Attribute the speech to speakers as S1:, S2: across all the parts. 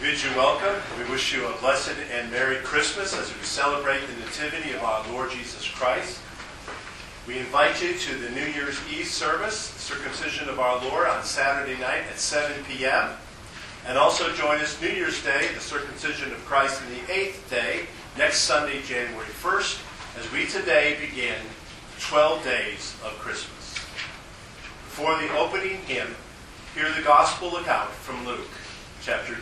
S1: bid you welcome. We wish you a blessed and Merry Christmas as we celebrate the Nativity of our Lord Jesus Christ. We invite you to the New Year's Eve service, the circumcision of our Lord, on Saturday night at 7 p.m. And also join us New Year's Day, the circumcision of Christ, in the 8th day, next Sunday, January 1st, as we today begin 12 days of Christmas. Before the opening hymn, hear the Gospel account from Luke, chapter 2.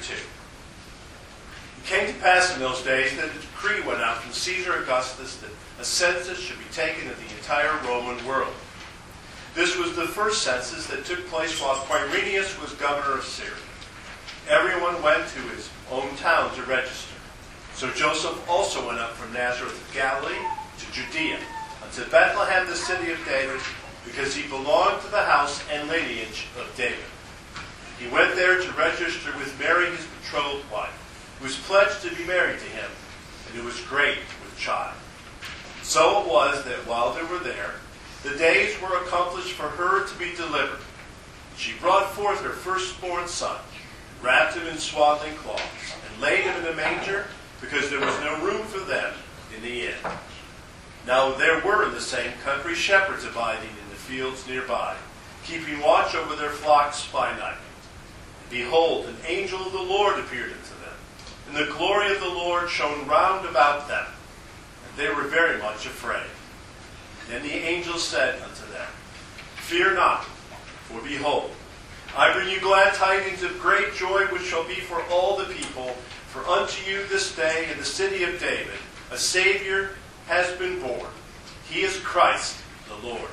S1: It came to pass in those days that a decree went out from Caesar Augustus that a census should be taken of the entire Roman world. This was the first census that took place while Quirinius was governor of Syria. Everyone went to his own town to register. So Joseph also went up from Nazareth of Galilee to Judea, unto Bethlehem, the city of David, because he belonged to the house and lineage of David. He went there to register with Mary, his betrothed wife, who was pledged to be married to him, and who was great with child. So it was that while they were there, the days were accomplished for her to be delivered. She brought forth her firstborn son, wrapped him in swaddling cloths, and laid him in a manger, because there was no room for them in the inn. Now there were in the same country shepherds abiding in the fields nearby, keeping watch over their flocks by night. And behold, an angel of the Lord appeared unto them, and the glory of the Lord shone round about them, and they were very much afraid. Then the angel said unto them, Fear not, for behold, I bring you glad tidings of great joy, which shall be for all the people. For unto you this day in the city of David a Savior has been born. He is Christ the Lord.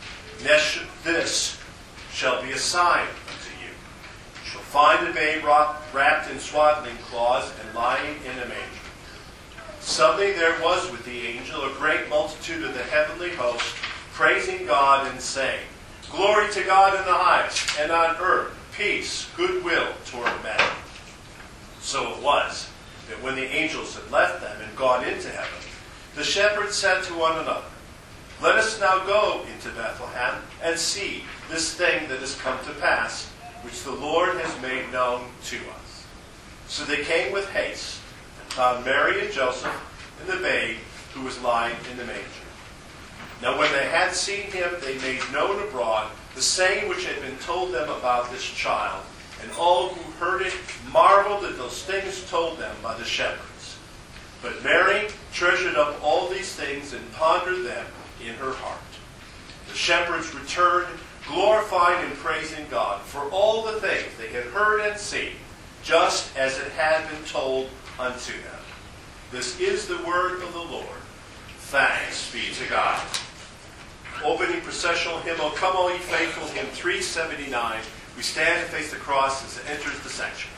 S1: This shall be a sign unto you. You shall find a babe wrapped in swaddling cloths and lying in a manger. Suddenly there was with the angel a great multitude of the heavenly host, praising God and saying, Glory to God in the highest, and on earth peace, goodwill toward men. So it was that when the angels had left them and gone into heaven, the shepherds said to one another, Let us now go into Bethlehem and see this thing that has come to pass, which the Lord has made known to us. So they came with haste and found Mary and Joseph and the babe who was lying in the manger. Now when they had seen him, they made known abroad the saying which had been told them about this child, and all who heard it marveled at those things told them by the shepherds. But Mary treasured up all these things and pondered them in her heart. The shepherds returned, glorifying and praising God for all the things they had heard and seen, just as it had been told unto them. This is the word of the Lord. Thanks be to God. Opening processional hymn, O Come All Ye Faithful, hymn 379. We stand and face the cross as it enters the sanctuary.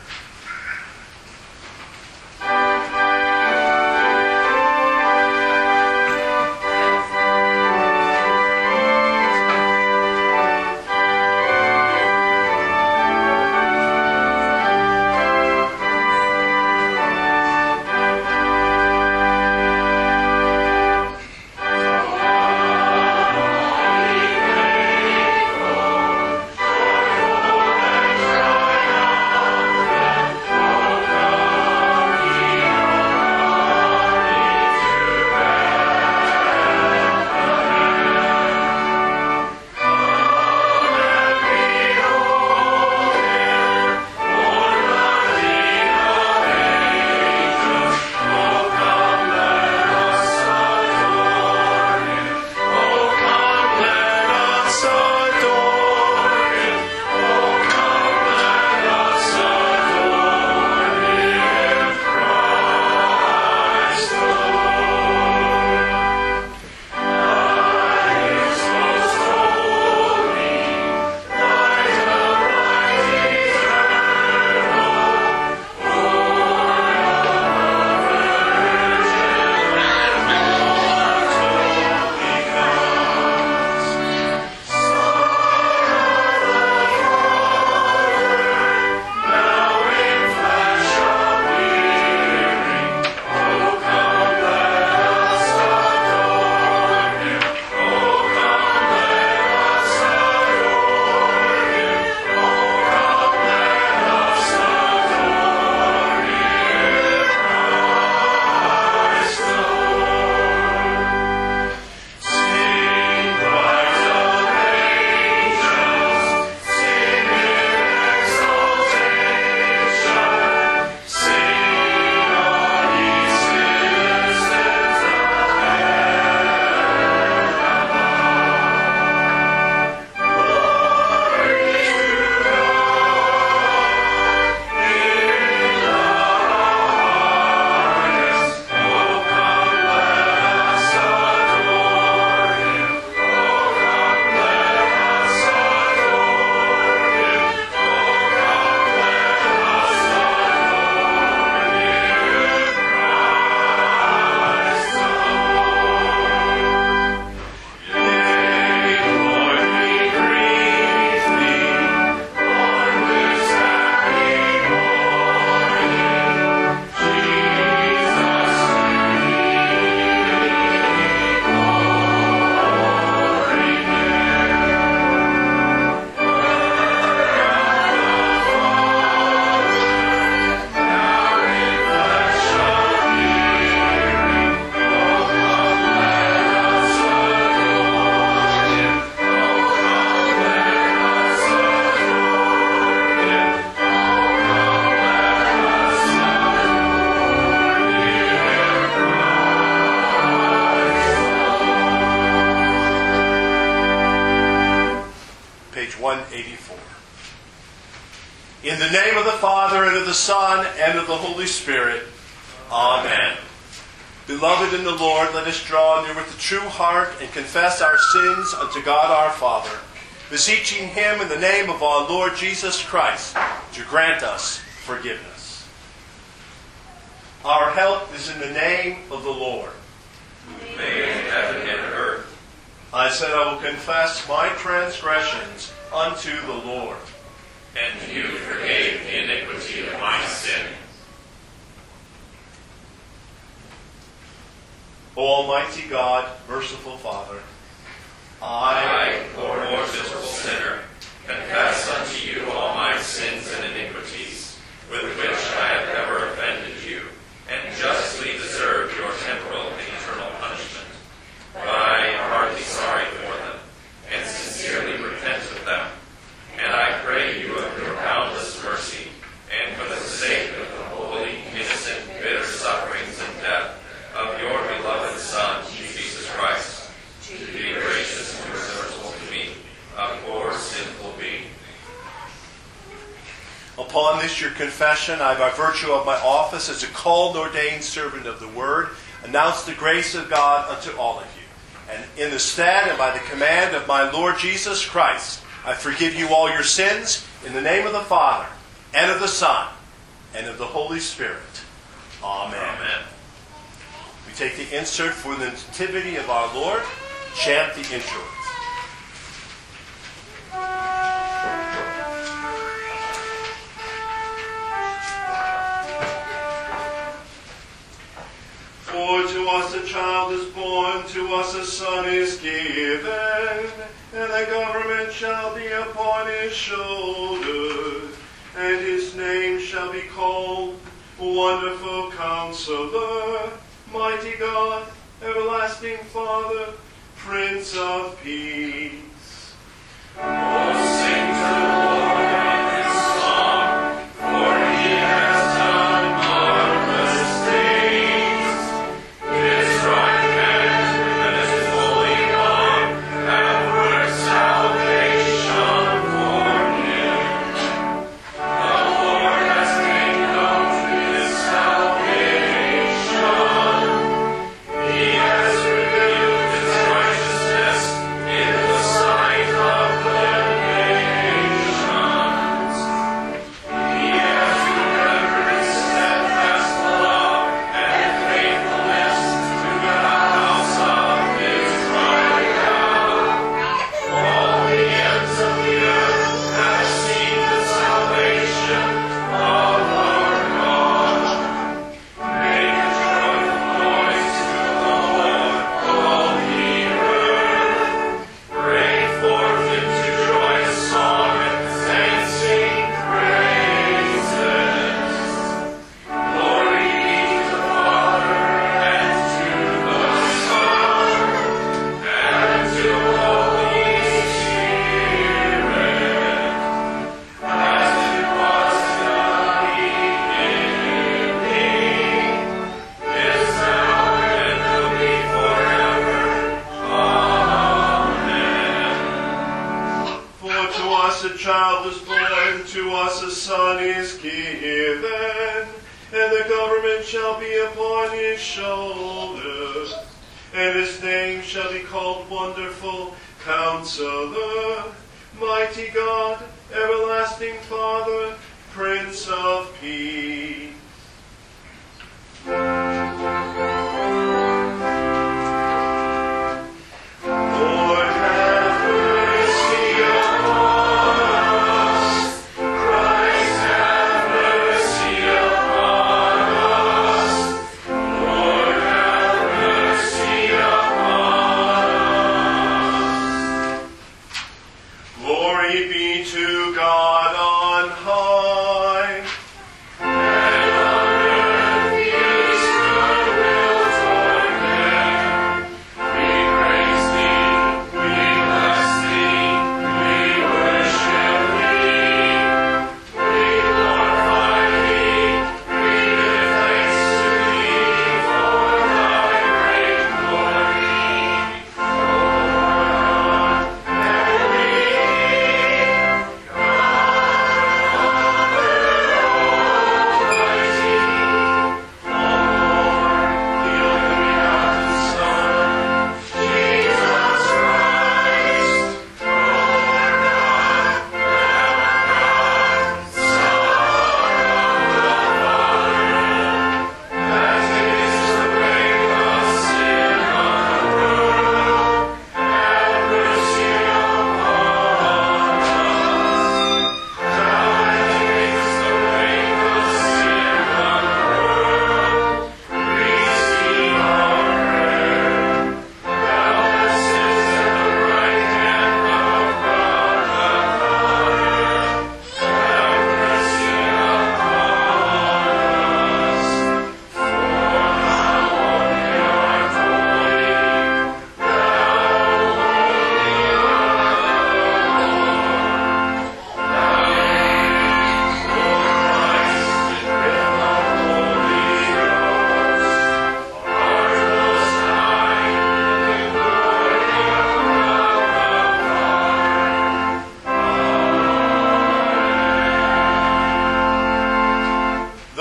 S2: Amen.
S1: In the name of the Father, and of the Son, and of the Holy Spirit. Amen. Beloved in the Lord, let us draw near with a true heart and confess our sins unto God our Father, beseeching him in the name of our Lord Jesus Christ to grant us forgiveness. Our help is in the name of the Lord.
S2: Made heaven and earth.
S1: I said, I will confess my transgressions unto the Lord.
S2: And you forgave the iniquity of my sin.
S1: O Almighty God, merciful Father,
S2: I, poor miserable sinner, confess unto you all my sins and iniquities, with which I have ever offended you, and justly deserve your temporal and eternal punishment. But I am heartily sorry for them, and sincerely repent of them. And I pray you of your boundless mercy, and for the sake of the holy, innocent, bitter sufferings and death of your beloved Son, Jesus Christ, to be gracious and merciful to me, a poor sinful being.
S1: upon this your confession, I, by virtue of my office as a called and ordained servant of the Word, announce the grace of God unto all of you. And in the stead and by the command of my Lord Jesus Christ, I forgive you all your sins in the name of the Father, and of the Son, and of the Holy Spirit. Amen.
S2: Amen.
S1: We take the insert for the Nativity of our Lord. Chant the introit. For to us a child is born, to us a son is given, and the government shall be upon his shoulders, and his name shall be called Wonderful Counselor, Mighty God, Everlasting Father, Prince of Peace.
S2: Oh, sing to the Lord a new song, for he has done marvelous things. His right hand and his holy arm have worked salvation for him. The Lord has made known his salvation. He has revealed his righteousness in the sight of the nations. He has remembered his steadfast love and faithfulness to the house of Israel. All the ends of the earth have seen the salvation of our God. Make a joyful noise to the Lord, all ye earth. Break forth into joyous song and sing praises. Glory be to the Father, and to the Son, and to the Holy Spirit, as it was in the beginning, is now, and will be forever. Amen.
S1: For to us a child is born, to us a son is given, and the government shall be upon his shoulders, and his name shall be called Wonderful Counselor, Mighty God, Everlasting Father, Prince of Peace. Lord, have mercy upon us. Christ, have mercy upon us. Lord, have mercy upon us. Glory be to God on high,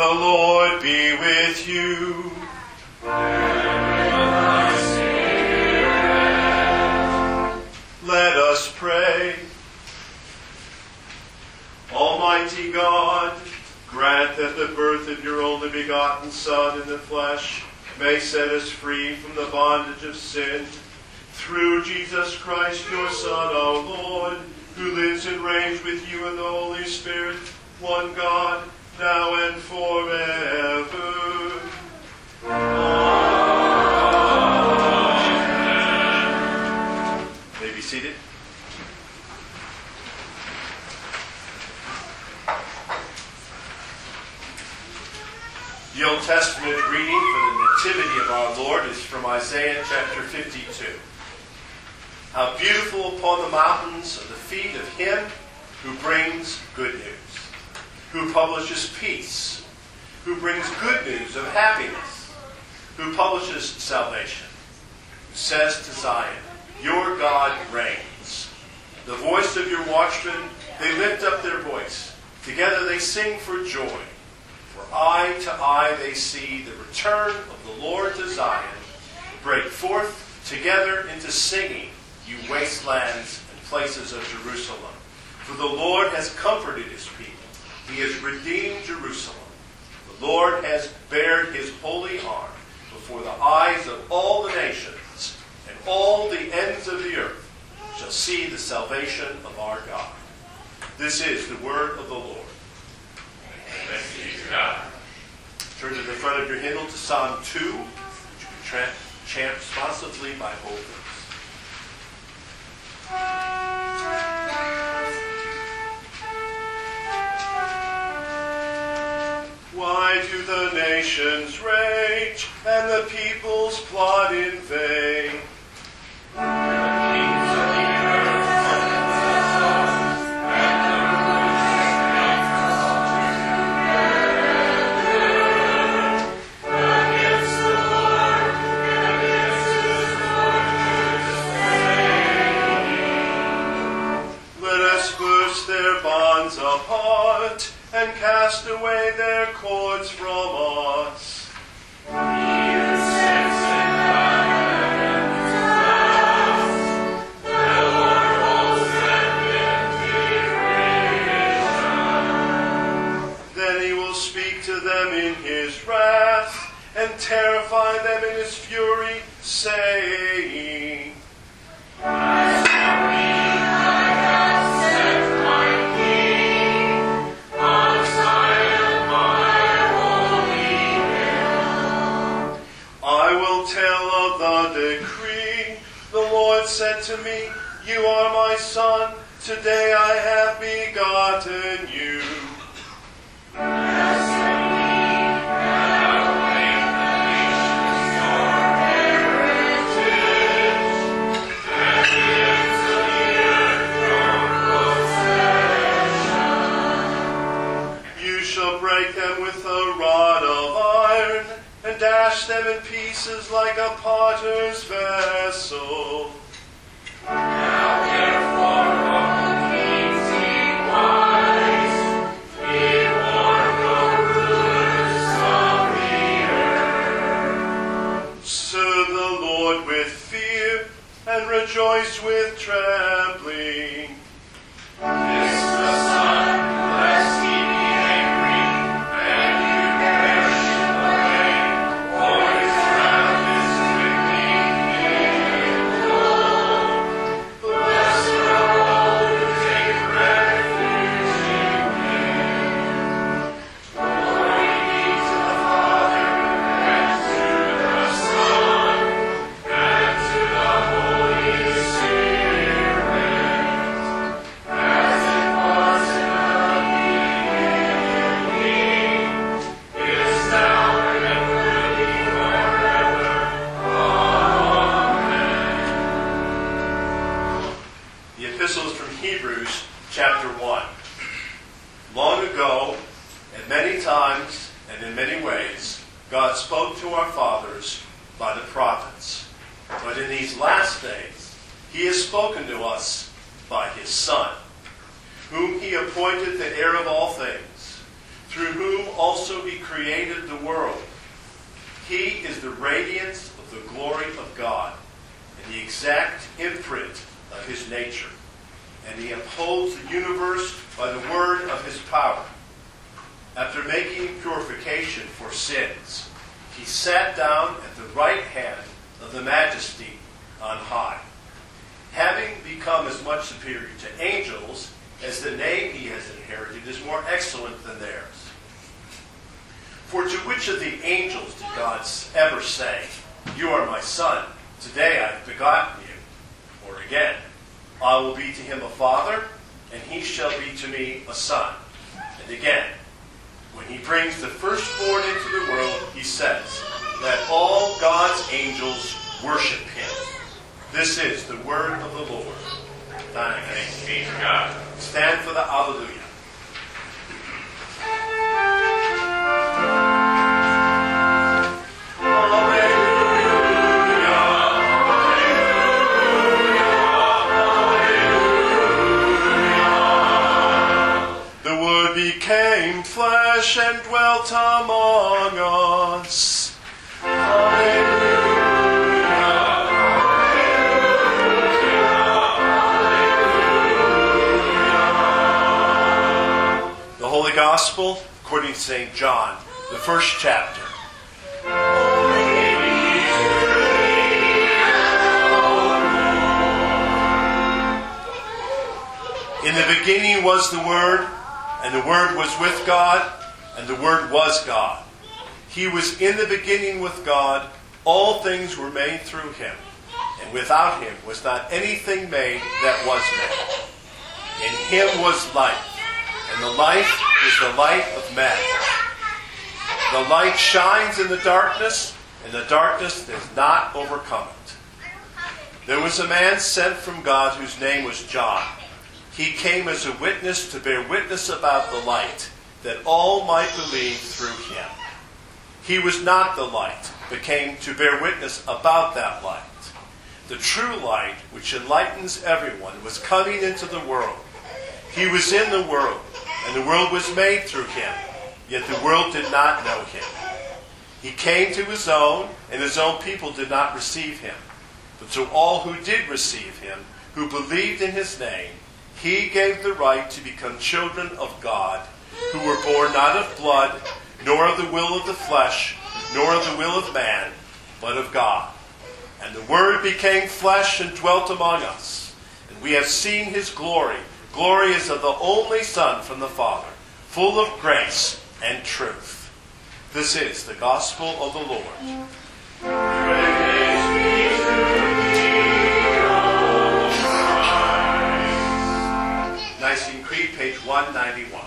S1: Lord be with you. Let us pray. Almighty God, grant that the birth of your only begotten Son in the flesh may set us free from the bondage of sin. Through Jesus Christ, your Son, our Lord, who lives and reigns with you in the Holy Spirit, one God, now and forever. Amen. May be seated. The Old Testament reading for the Nativity of our Lord is from Isaiah chapter 52. How beautiful upon the mountains are the feet of him who brings good news, who publishes peace, who brings good news of happiness, who publishes salvation, who says to Zion, your God reigns. The voice of your watchmen, they lift up their voice. Together they sing for joy. For eye to eye they see the return of the Lord to Zion. Break forth together into singing, you wastelands and places of Jerusalem. For the Lord has comforted his people. He has redeemed Jerusalem. The Lord has bared his holy arm before the eyes of all the nations, and all the ends of the earth shall see the salvation of our God. This is the word of the Lord.
S2: Thanks be to God.
S1: Turn to the front of your hymnal to Psalm 2, which you can chant responsively by both. Why do the nations rage and the peoples plot in vain? Apart and cast away their cords from us. He who sits in heaven's clouds, the Lord holds them in derision. Then he will speak to them in his wrath and terrify them in his fury, saying, said to me, you are my son, today I have begotten you. You shall break them with a rod of iron, and dash them in pieces like a potter's vessel. Now therefore, O kings, be wise, be warned, O rulers of the earth. Serve the Lord with fear, and rejoice with trembling. Kiss the Son, lest he be angry, and you perish in the way, for his wrath is quickly kindled. Blessed are all who take refuge in him. Glory be to the Father, and to the Son, and to the Holy Spirit, as it was in the beginning, is now, and will be forever. Amen. The epistle is from Hebrews, chapter 1. Long ago, and many times, and in many ways, God spoke to our fathers by the prophets. But in these last days, he has spoken to us by his Son, whom he appointed the heir of all things, through whom also also he created the world. He is the radiance of the glory of God and the exact imprint of his nature. And he upholds the universe by the word of his power. After making purification for sins, he sat down at the right hand of the Majesty on high, having become as much superior to angels as the name he has inherited is more excellent than theirs. For to which of the angels did God ever say, "You are my son, today I have begotten you"? Or again, "I will be to him a father, and he shall be to me a son"? And again, when he brings the firstborn into the world, he says, "Let all God's angels worship him." This is the word of the Lord. Thanks be to God. Stand for the Alleluia. Became flesh and dwelt among us. Alleluia. The Holy Gospel according to St. John, the first chapter. In the beginning was the Word, and the Word was with God, and the Word was God. He was in the beginning with God. All things were made through him, and without him was not anything made that was made. In him was life, and the life is the light of men. The light shines in the darkness, and the darkness does not overcome it. There was a man sent from God whose name was John. He came as a witness to bear witness about the light, that all might believe through him. He was not the light, but came to bear witness about that light. The true light, which enlightens everyone, was coming into the world. He was in the world, and the world was made through him, yet the world did not know him. He came to his own, and his own people did not receive him. But to all who did receive him, who believed in his name, he gave the right to become children of God, who were born not of blood, nor of the will of the flesh, nor of the will of man, but of God. And the Word became flesh and dwelt among us. And we have seen his glory. Glory is of the only Son from the Father, full of grace and truth. This is the gospel of the Lord. Praise be to Nicene Creed, page 191.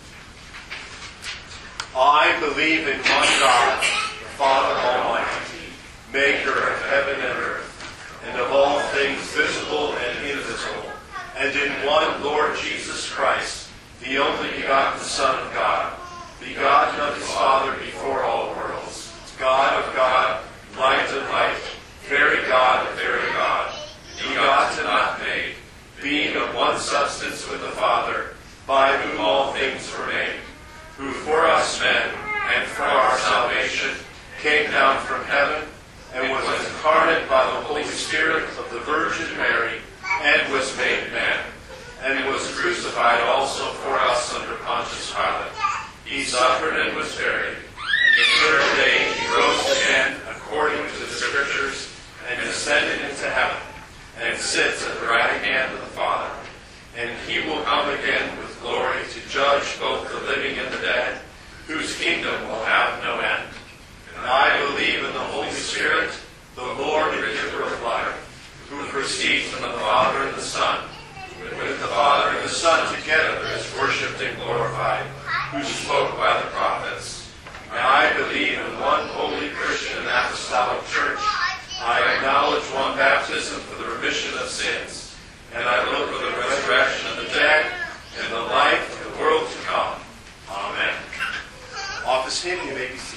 S1: I believe in one God, the Father Almighty, maker of heaven and earth, and of all things visible and invisible, and in one Lord Jesus Christ, the only begotten Son of God, begotten of his Father before all worlds, God of God, light of light, very God of very God, begotten, not made, being of one substance with the Father, by whom all things were made, who for us men and for our salvation came down from heaven and was incarnate by the Holy Spirit of the Virgin Mary and was made man, and was crucified also for us under Pontius Pilate. He suffered and was buried, and the third day he rose again according to the Scriptures, and ascended into heaven, and sits at the right hand of the Father. And he will come again with glory to judge both the living and the dead, whose kingdom will have no end. And I believe in the Holy Spirit, the Lord and giver of life, who proceeds from the Father and the Son, who with the Father and the Son together is worshipped and glorified, who spoke by the prophets. And I believe in one holy Christian and apostolic church. I acknowledge one baptism for the remission of sins, and I look for the resurrection of the dead and the life of the world to come. Amen. Office hymn, you may be seated.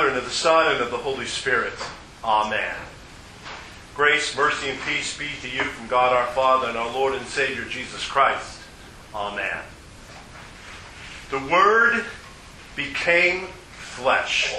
S1: Father, and of the Son, and of the Holy Spirit. Amen. Grace, mercy, and peace be to you from God our Father and our Lord and Savior Jesus Christ. Amen. The Word became flesh.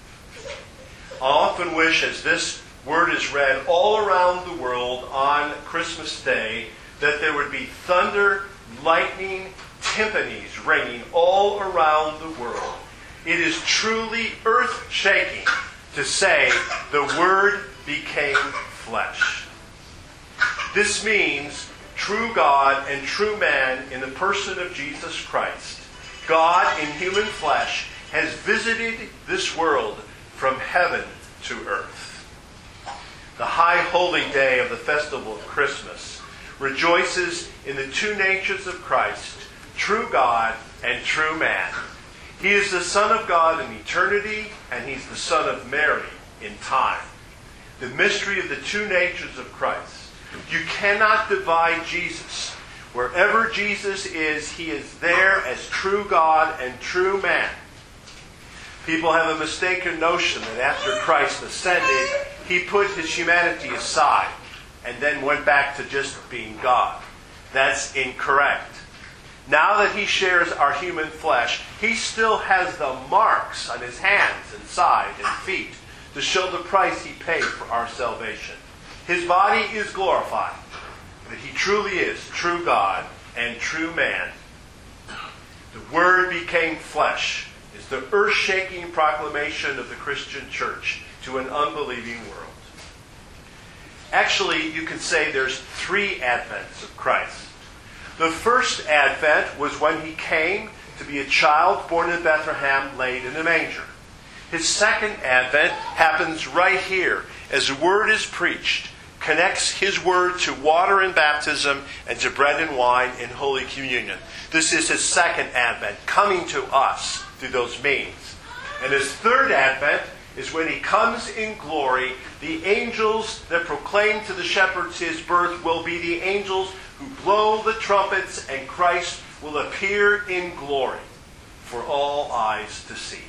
S1: I often wish, as this word is read all around the world on Christmas Day, that there would be thunder, lightning, timpanis ringing all around the world. It is truly earth-shaking to say the Word became flesh. This means true God and true man in the person of Jesus Christ. God in human flesh has visited this world from heaven to earth. The high holy day of the festival of Christmas rejoices in the two natures of Christ, true God and true man. He is the Son of God in eternity, and He's the Son of Mary in time. The mystery of the two natures of Christ. You cannot divide Jesus. Wherever Jesus is, He is there as true God and true man. People have a mistaken notion that after Christ ascended, He put His humanity aside and then went back to just being God. That's incorrect. Now that He shares our human flesh, He still has the marks on His hands and side and feet to show the price He paid for our salvation. His body is glorified, but He truly is true God and true man. The Word became flesh is the earth-shaking proclamation of the Christian church to an unbelieving world. Actually, you can say there's three advents of Christ. The first advent was when He came to be a child born in Bethlehem, laid in a manger. His second advent happens right here as the Word is preached, connects His Word to water in baptism and to bread and wine in Holy Communion. This is His second advent, coming to us through those means. And His third advent is when He comes in glory. The angels that proclaim to the shepherds His birth will be the angels who blow the trumpets, and Christ will appear in glory for all eyes to see.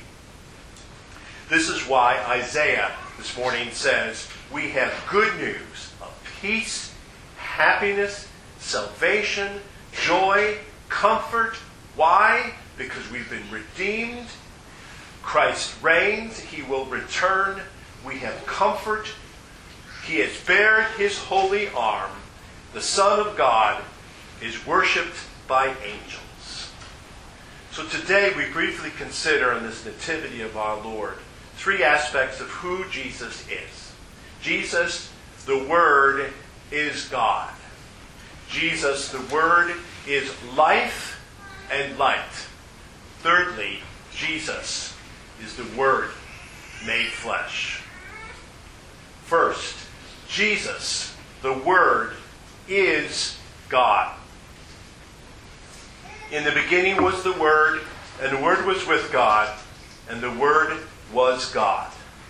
S1: This is why Isaiah this morning says, we have good news of peace, happiness, salvation, joy, comfort. Why? Because we've been redeemed. Christ reigns. He will return. We have comfort. He has bared His holy arm. The Son of God is worshipped by angels. So today we briefly consider in this nativity of our Lord three aspects of who Jesus is. Jesus, the Word, is God. Jesus, the Word, is life and light. Thirdly, Jesus is the Word made flesh. First, Jesus, the Word, is God. In the beginning was the Word, and the Word was with God, and the Word was God.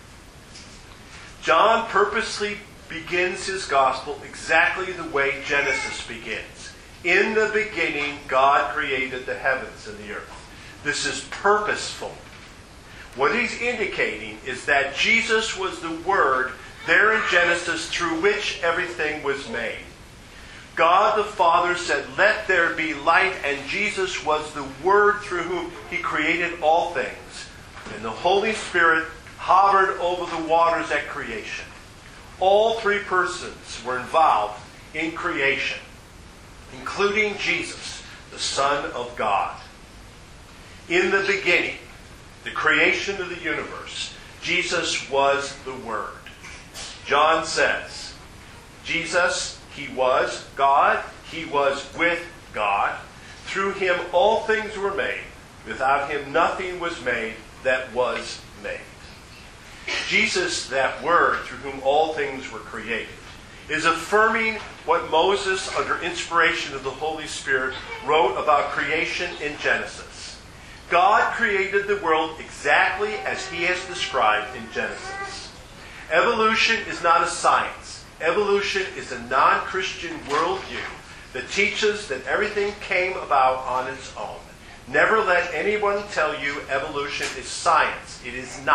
S1: John purposely begins his gospel exactly the way Genesis begins. In the beginning, God created the heavens and the earth. This is purposeful. What he's indicating is that Jesus was the Word there in Genesis through which everything was made. God the Father said, "Let there be light," and Jesus was the Word through whom He created all things. And the Holy Spirit hovered over the waters at creation. All three persons were involved in creation, including Jesus, the Son of God. In the beginning, the creation of the universe, Jesus was the Word. John says, Jesus, He was God. He was with God. Through Him all things were made. Without Him nothing was made that was made. Jesus, that Word through whom all things were created, is affirming what Moses, under inspiration of the Holy Spirit, wrote about creation in Genesis. God created the world exactly as He has described in Genesis. Evolution is not a science. Evolution is a non-Christian worldview that teaches that everything came about on its own. Never let anyone tell you evolution is science. It is not.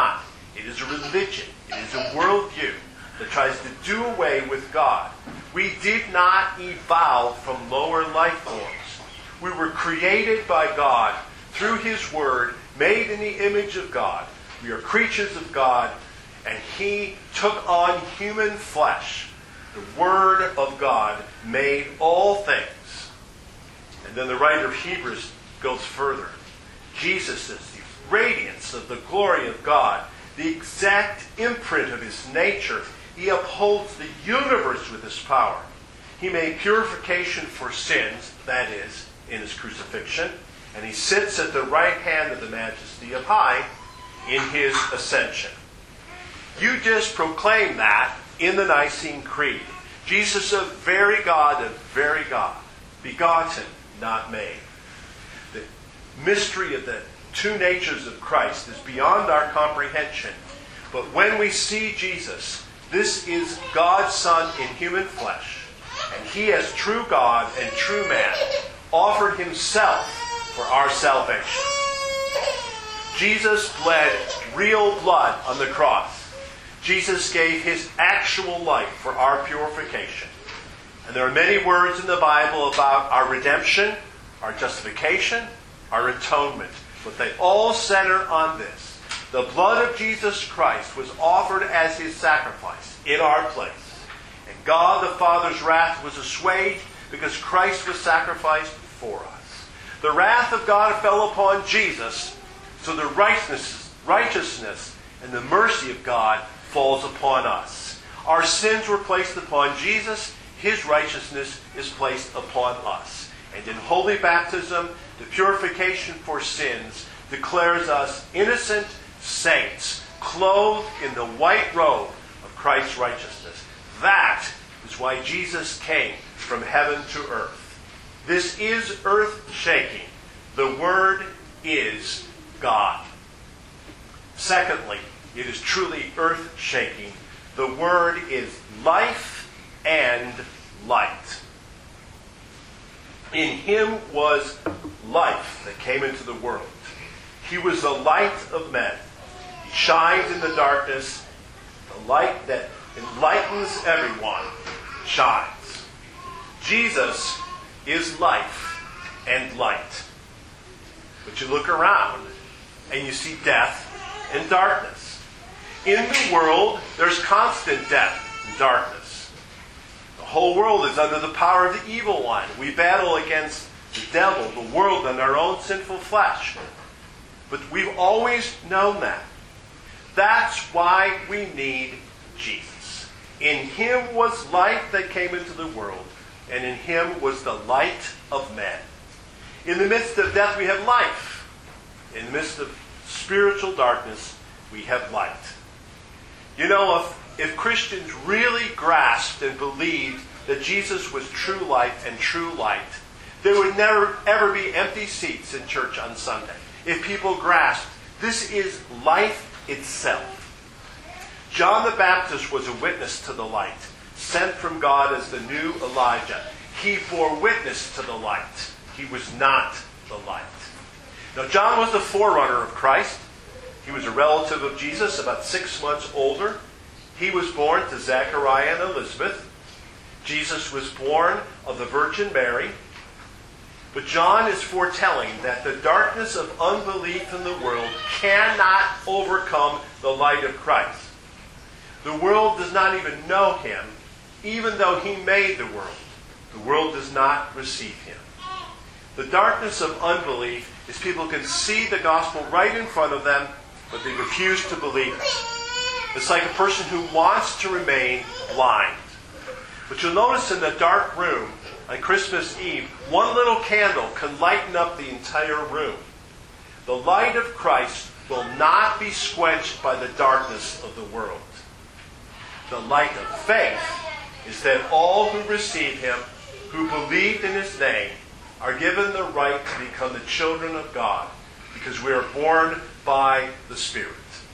S1: It is a religion. It is a worldview that tries to do away with God. We did not evolve from lower life forms. We were created by God through His Word, made in the image of God. We are creatures of God, and He took on human flesh. The Word of God made all things. And then the writer of Hebrews goes further. Jesus is the radiance of the glory of God, the exact imprint of His nature. He upholds the universe with His power. He made purification for sins, that is, in His crucifixion, and He sits at the right hand of the Majesty of High in His ascension. You just proclaim that in the Nicene Creed. Jesus, a very God, begotten, not made. The mystery of the two natures of Christ is beyond our comprehension. But when we see Jesus, this is God's Son in human flesh, and He, as true God and true man, offered Himself for our salvation. Jesus bled real blood on the cross. Jesus gave His actual life for our purification. And there are many words in the Bible about our redemption, our justification, our atonement. But they all center on this. The blood of Jesus Christ was offered as His sacrifice in our place. And God the Father's wrath was assuaged because Christ was sacrificed for us. The wrath of God fell upon Jesus, so the righteousness and the mercy of God falls upon us. Our sins were placed upon Jesus. His righteousness is placed upon us. And in holy baptism, the purification for sins declares us innocent saints, clothed in the white robe of Christ's righteousness. That is why Jesus came from heaven to earth. This is earth-shaking. The Word is God. Secondly, it is truly earth-shaking. The Word is life and light. In Him was life that came into the world. He was the light of men. He shines in the darkness. The light that enlightens everyone shines. Jesus is life and light. But you look around and you see death and darkness. In the world, there's constant death and darkness. The whole world is under the power of the evil one. We battle against the devil, the world, and our own sinful flesh. But we've always known that. That's why we need Jesus. In Him was life that came into the world, and in Him was the light of men. In the midst of death, we have life. In the midst of spiritual darkness, we have light. You know, if Christians really grasped and believed that Jesus was true light and true light, there would never ever be empty seats in church on Sunday. If people grasped, this is life itself. John the Baptist was a witness to the light, sent from God as the new Elijah. He bore witness to the light. He was not the light. Now, John was the forerunner of Christ. He was a relative of Jesus, about 6 months older. He was born to Zechariah and Elizabeth. Jesus was born of the Virgin Mary. But John is foretelling that the darkness of unbelief in the world cannot overcome the light of Christ. The world does not even know Him, even though He made the world. The world does not receive Him. The darkness of unbelief is people can see the gospel right in front of them, but they refuse to believe it. It's like a person who wants to remain blind. But you'll notice in the dark room, on Christmas Eve, one little candle can lighten up the entire room. The light of Christ will not be quenched by the darkness of the world. The light of faith is that all who receive Him, who believed in His name, are given the right to become the children of God, because we are born by the Spirit.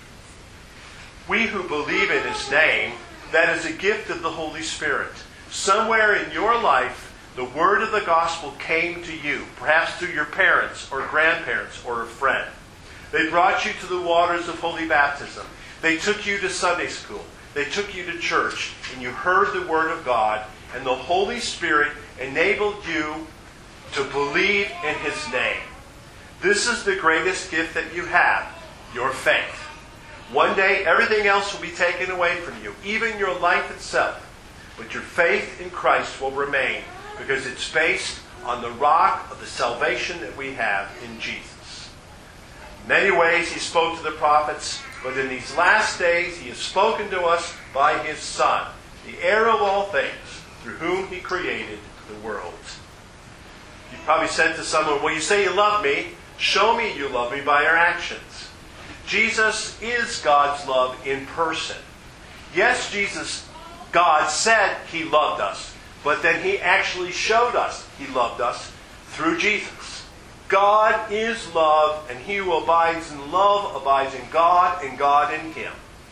S1: We who believe in His name, that is a gift of the Holy Spirit. Somewhere in your life, the word of the gospel came to you, perhaps through your parents or grandparents or a friend. They brought you to the waters of holy baptism. They took you to Sunday school. They took you to church, and you heard the Word of God, and the Holy Spirit enabled you to believe in His name. This is the greatest gift that you have, your faith. One day, everything else will be taken away from you, even your life itself. But your faith in Christ will remain, because it's based on the rock of the salvation that we have in Jesus. In many ways, He spoke to the prophets, but in these last days, He has spoken to us by His Son, the heir of all things, through whom He created the world. You probably said to someone, well, you say you love me. Show me you love me by your actions. Jesus is God's love in person. Yes, God said He loved us, but then He actually showed us He loved us through Jesus. God is love, and he who abides in love abides in God, and God in him.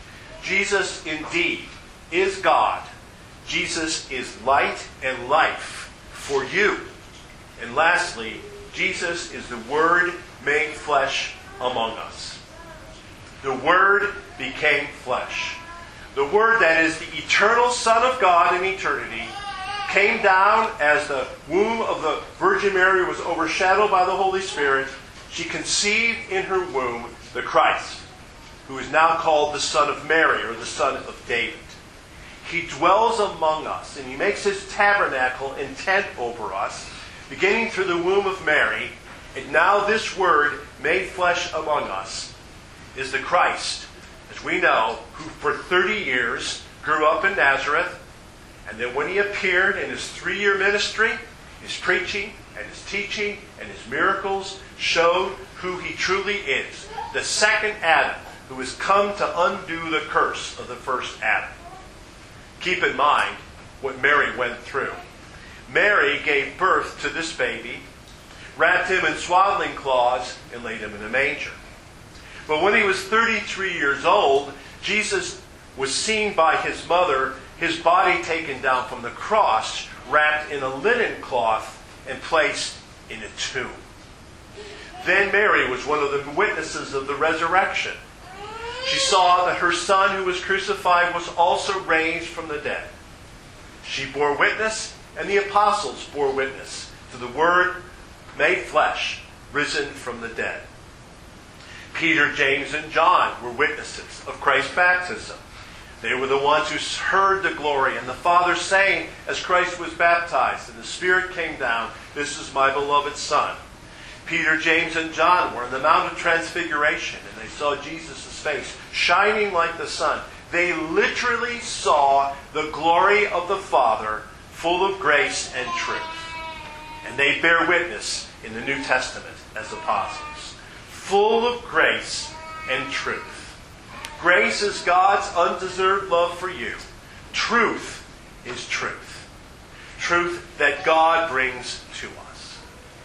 S1: Jesus indeed is God. Jesus is light and life for you. And lastly, Jesus is the Word made flesh among us. The Word became flesh. The Word that is the eternal Son of God in eternity came down as the womb of the Virgin Mary was overshadowed by the Holy Spirit. She conceived in her womb the Christ, who is now called the Son of Mary, or the Son of David. He dwells among us, and he makes his tabernacle and tent over us, beginning through the womb of Mary. And now this Word made flesh among us is the Christ, as we know, who for 30 years grew up in Nazareth. And then when he appeared in his 3-year ministry, his preaching and his teaching and his miracles showed who he truly is. The second Adam, who has come to undo the curse of the first Adam. Keep in mind what Mary went through. Mary gave birth to this baby, wrapped him in swaddling cloths, and laid him in a manger. But when he was 33 years old, Jesus was seen by his mother, his body taken down from the cross, wrapped in a linen cloth, and placed in a tomb. Then Mary was one of the witnesses of the resurrection. She saw that her son who was crucified was also raised from the dead. She bore witness, and the apostles bore witness to the Word made flesh, risen from the dead. Peter, James, and John were witnesses of Christ's baptism. They were the ones who heard the glory and the Father saying, as Christ was baptized and the Spirit came down, "This is my beloved Son." Peter, James, and John were on the Mount of Transfiguration, and they saw Jesus' face shining like the sun. They literally saw the glory of the Father, full of grace and truth. And they bear witness in the New Testament as apostles, full of grace and truth. Grace is God's undeserved love for you. Truth is truth. Truth that God brings to us.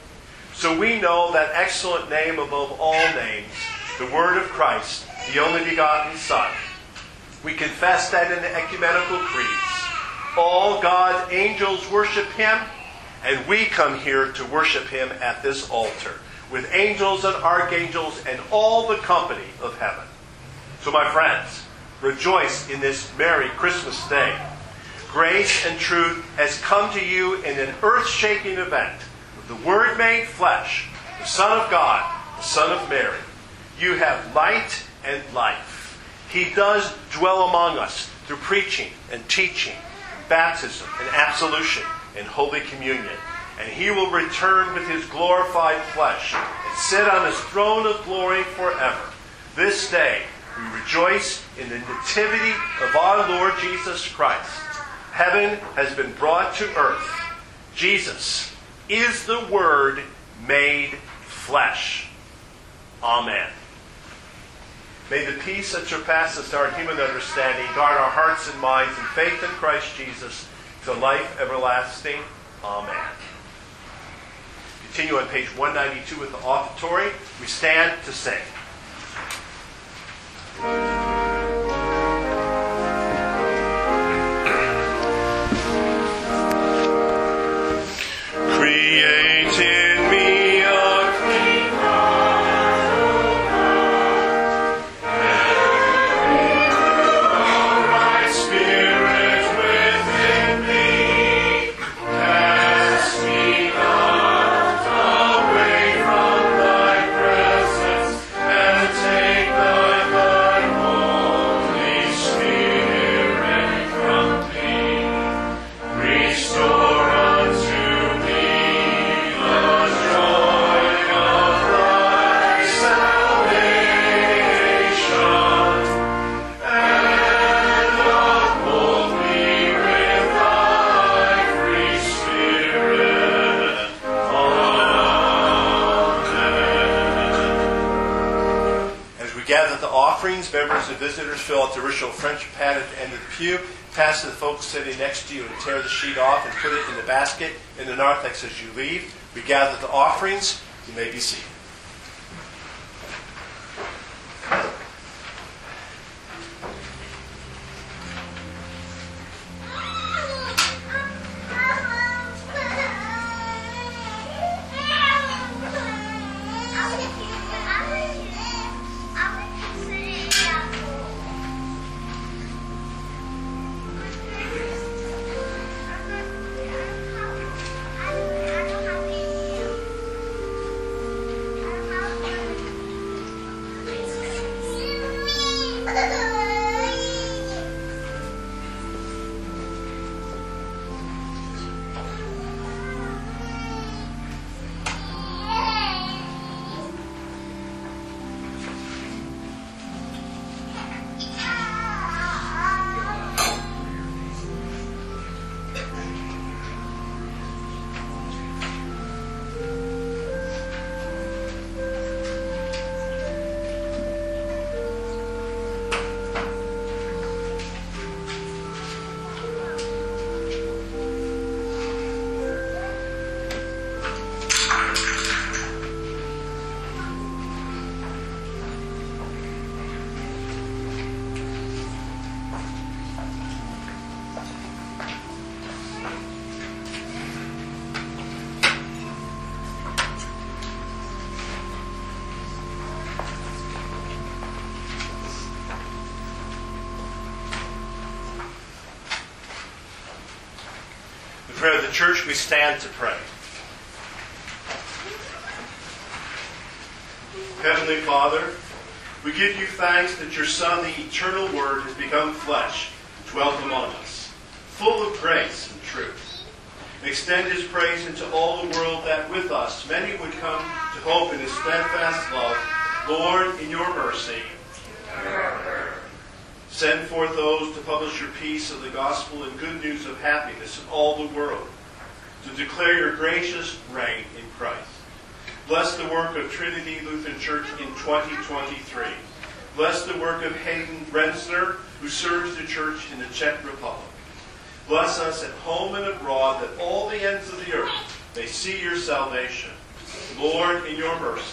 S1: So we know that excellent name above all names, the Word of Christ, the only begotten Son. We confess that in the ecumenical creeds. All God's angels worship Him, and we come here to worship Him at this altar, with angels and archangels and all the company of heaven. So my friends, rejoice in this merry Christmas day. Grace and truth has come to you in an earth-shaking event. The Word made flesh, the Son of God, the Son of Mary. You have light and life. He does dwell among us through preaching and teaching, and baptism and absolution and Holy Communion. And He will return with His glorified flesh and sit on His throne of glory forever. This day, we rejoice in the nativity of our Lord Jesus Christ. Heaven has been brought to earth. Jesus is the Word made flesh. Amen. May the peace that surpasses our human understanding guard our hearts and minds in faith in Christ Jesus to life everlasting. Amen. Continue on page 192 with the offertory. We stand to sing. Create in me a clean heart, O God, and offerings, members and visitors fill out the original French pad at the end of the pew. Pass to the folks sitting next to you and tear the sheet off and put it in the basket in the narthex as you leave. We gather the offerings. You may be seated. Prayer of the church, we stand to pray. Heavenly Father, we give you thanks that your Son, the eternal Word, has become flesh, dwelt among us, full of grace and truth. Extend his praise into all the world that with us many would come to hope in his steadfast love. Lord, in your mercy, send forth those to publish your peace of the gospel and good news of happiness in all the world, to declare your gracious reign in Christ. Bless the work of Trinity Lutheran Church in 2023. Bless the work of Hayden Rensner, who serves the church in the Czech Republic. Bless us at home and abroad, that all the ends of the earth may see your salvation. Lord, in your mercy.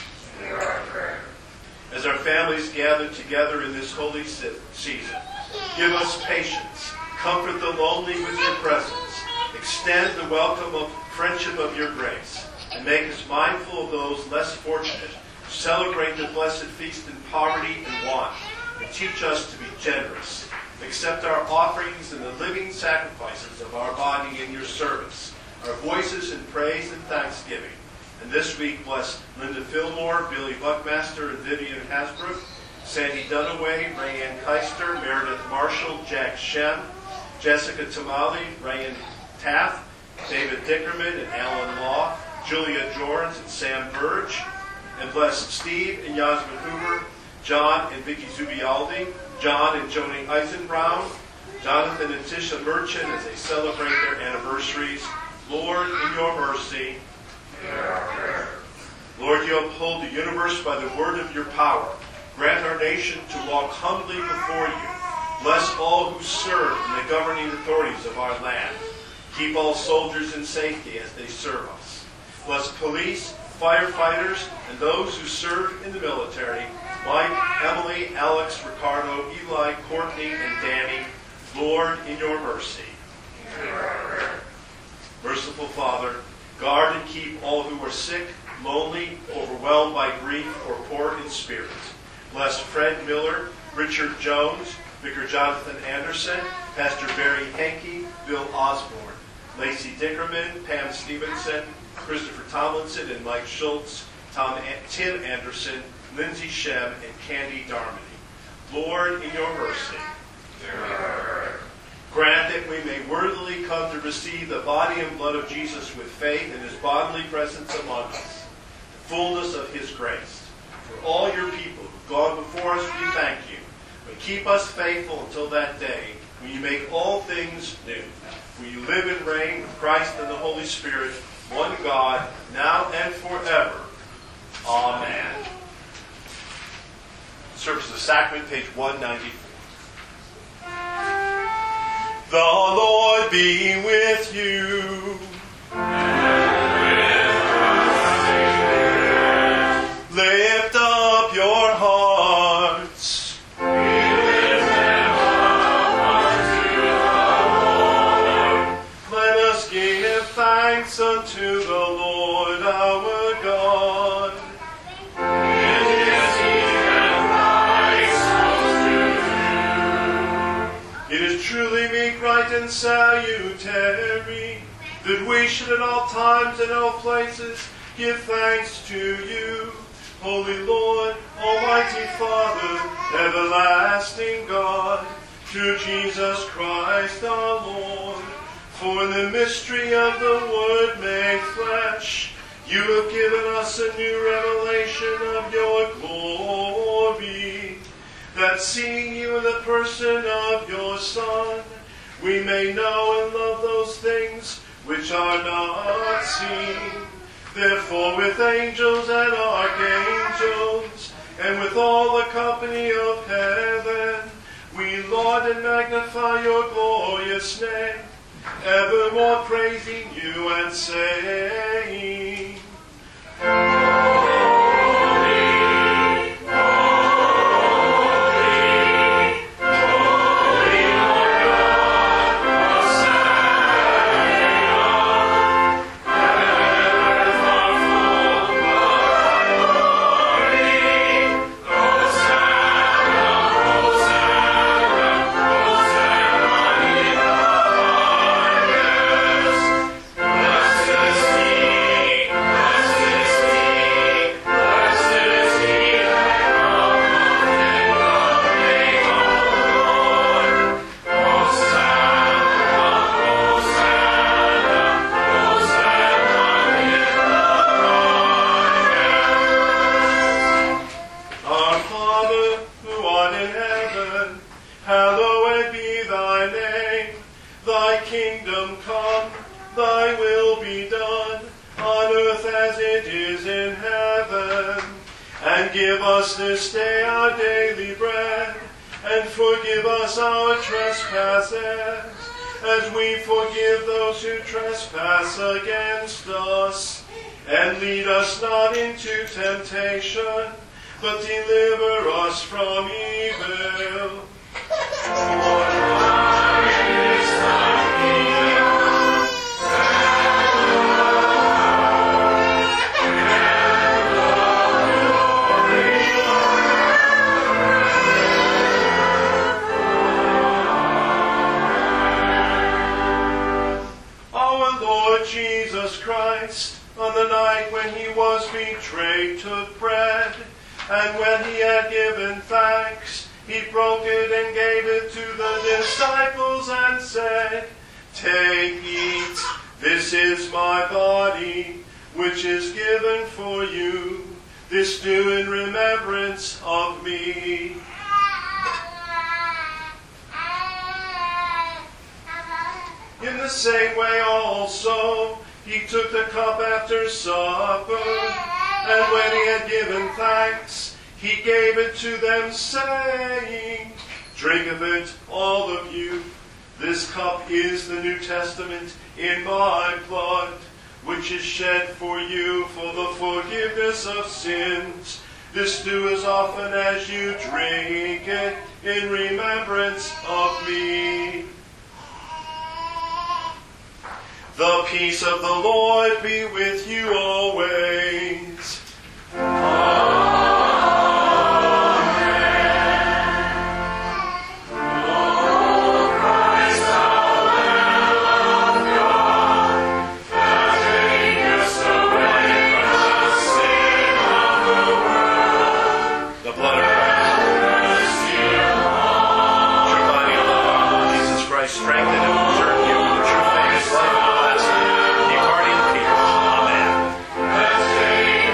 S1: As our families gather together in this holy season, give us patience, comfort the lonely with your presence, extend the welcome of friendship of your grace, and make us mindful of those less fortunate. Celebrate the blessed feast in poverty and want, and teach us to be generous. Accept our offerings and the living sacrifices of our body in your service, our voices in praise and thanksgiving. And this week, bless Linda Fillmore, Billy Buckmaster, and Vivian Hasbrook, Sandy Dunaway, Rayanne Keister, Meredith Marshall, Jack Shem, Jessica Tamale, Rayan Taft, David Dickerman and Alan Law, Julia Jorans and Sam Burge. And bless Steve and Yasmin Hoover, John and Vicky Zubialdi, John and Joni Eisenbraun, Jonathan and Tisha Merchant as they celebrate their anniversaries. Lord, in your mercy. Lord, you uphold the universe by the word of your power. Grant our nation to walk humbly before you. Bless all who serve in the governing authorities of our land. Keep all soldiers in safety as they serve us. Bless police, firefighters, and those who serve in the military. Mike, Emily, Alex, Ricardo, Eli, Courtney, and Danny. Lord, in your mercy. Merciful Father, guard and keep all who are sick, lonely, overwhelmed by grief, or poor in spirit. Bless Fred Miller, Richard Jones, Vicar Jonathan Anderson, Pastor Barry Hankey, Bill Osborne, Lacey Dickerman, Pam Stevenson, Christopher Tomlinson and Mike Schultz, Tim Anderson, Lindsay Shem, and Candy Darmody. Lord, in your mercy. Grant that we may worthily come to receive the body and blood of Jesus with faith in his bodily presence among us, the fullness of his grace. For all your people who've gone before us, we thank you. But keep us faithful until that day when you make all things new. When you live and reign with Christ and the Holy Spirit, one God, now and forever. Amen. Service of the Sacrament, page 194. The Lord be with you. Lift up your hearts.
S2: We lift them up unto the Lord.
S1: Let us give thanks unto the Lord our God.
S2: It is even right so to do.
S1: It is truly meet, right, and salutary that we should at all times and all places give thanks to you, Holy Lord, Almighty Father, everlasting God, through Jesus Christ our Lord. For in the mystery of the Word made flesh, you have given us a new revelation of your glory, that seeing you in the person of your Son, we may know and love those things which are not seen. Therefore with angels and archangels, and with all the company of heaven, we laud and magnify your glorious name, evermore praising you and saying, give us this day our daily bread, and forgive us our trespasses, as we forgive those who trespass against us. And lead us not into temptation, but deliver us from evil. For thine is the kingdom, Christ, on the night when he was betrayed, took bread, and when he had given thanks, he broke it and gave it to the disciples and said, "Take, eat, this is my body, which is given for you. This do in remembrance of me." In the same way also, he took the cup after supper, and when he had given thanks, he gave it to them, saying, "Drink of it, all of you. This cup is the New Testament in my blood, which is shed for you for the forgiveness of sins. This do as often as you drink it in remembrance of me." The peace of the Lord be with you always. Strengthen and preserve you with the true faith and love everlasting. Departing in peace. Amen.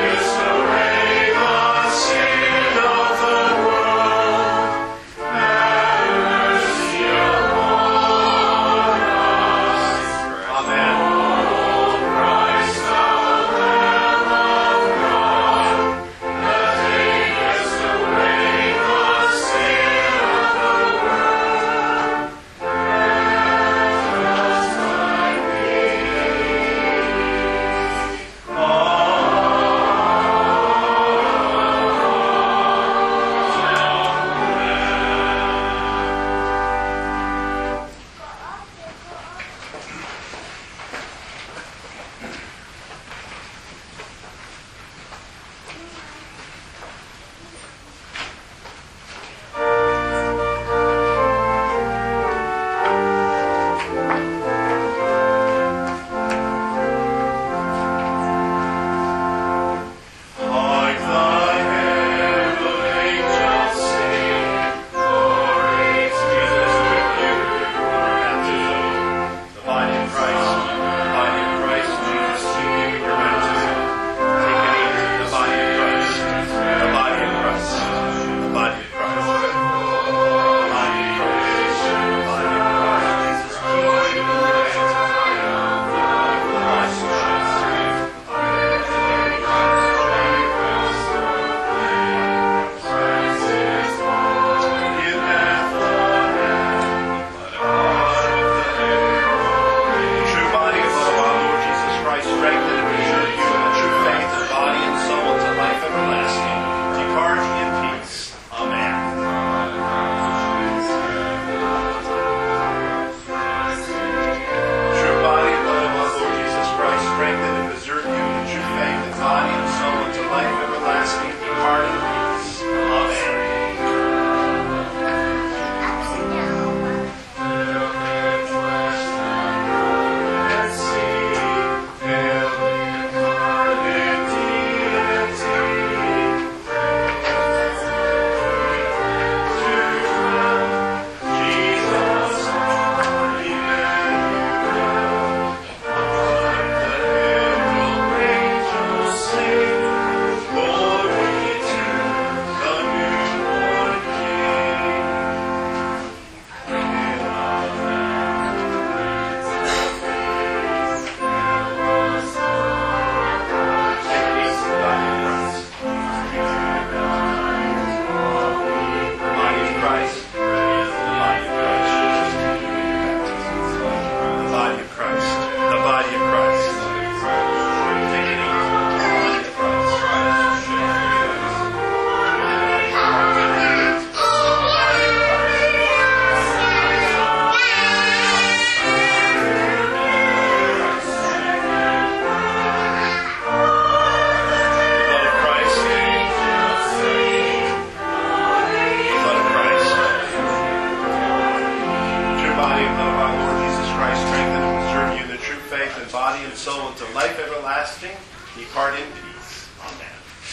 S1: body and soul into life everlasting. Depart in peace. Amen.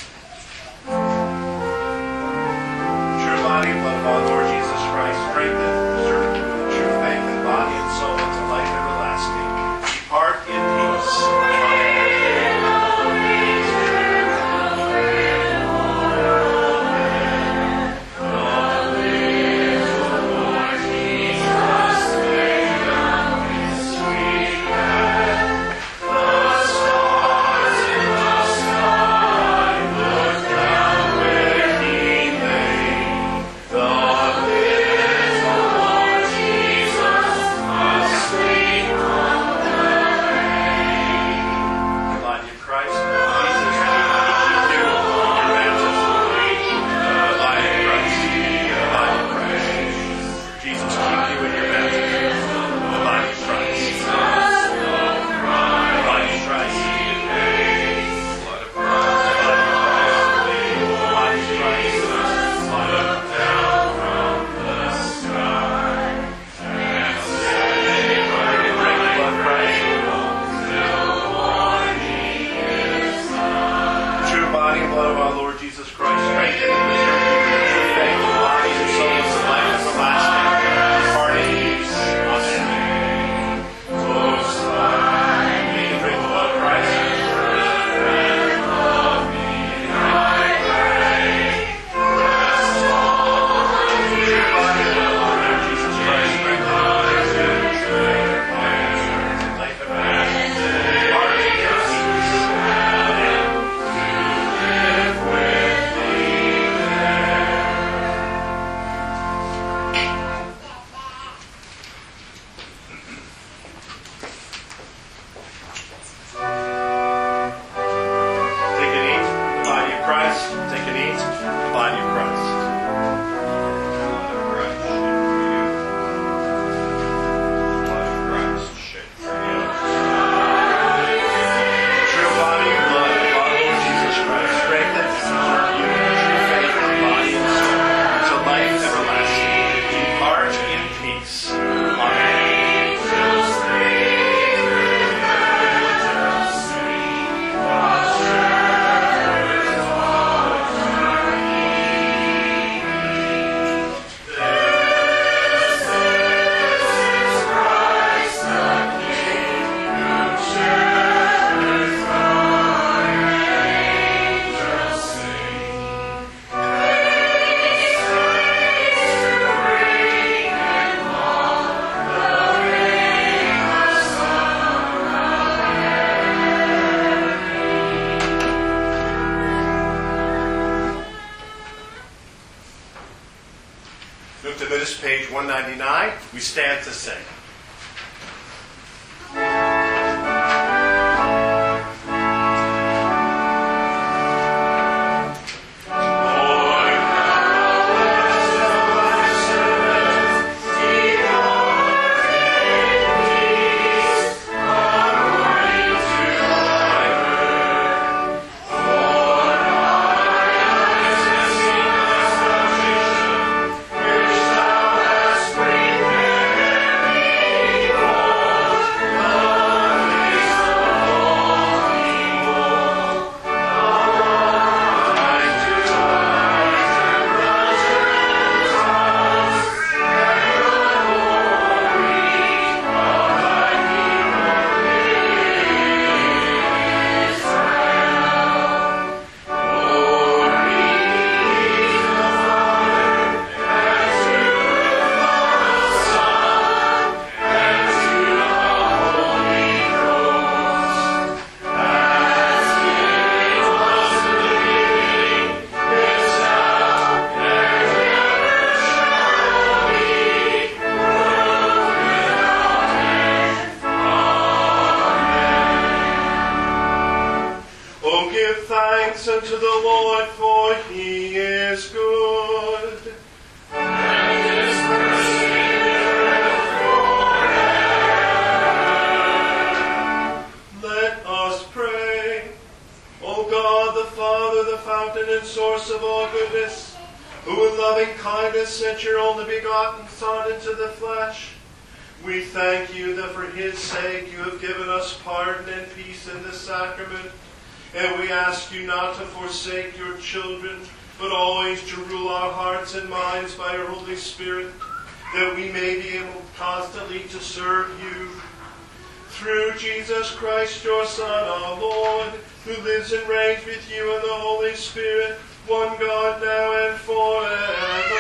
S1: True body and blood of our Lord Jesus Christ, strengthen, preserve the true faith and body and soul into life everlasting. Depart in peace. Amen. Page 199, we stand to sing. Thanks unto the Lord, for he is good. And his mercy endureth forever. Let us pray. O God, the Father, the fountain and source of all goodness, who in loving kindness sent your only begotten Son into the flesh, We thank you that for his sake you have given us pardon and peace in this sacrament. And we ask you not to forsake your children, but always to rule our hearts and minds by your Holy Spirit, that we may be able constantly to serve you. Through Jesus Christ, your Son, our Lord, who lives and reigns with you in the Holy Spirit, one God, now and forever.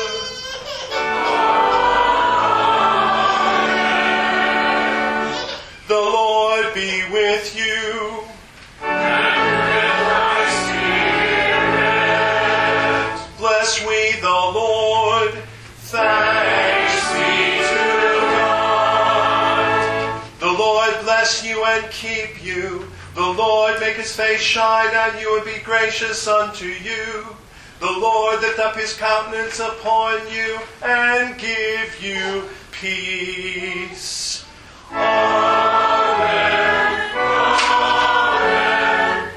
S1: The Lord be with you.
S2: And with thy spirit.
S1: Bless we the Lord. Thanks be to God. The Lord bless you and keep you. The Lord make his face shine on you and be gracious unto you. The Lord lift up his countenance upon you and give you peace. Amen. Amen.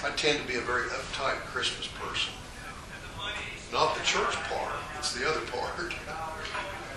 S3: I tend to be a very uptight Christmas person. Not the church part, it's the other part.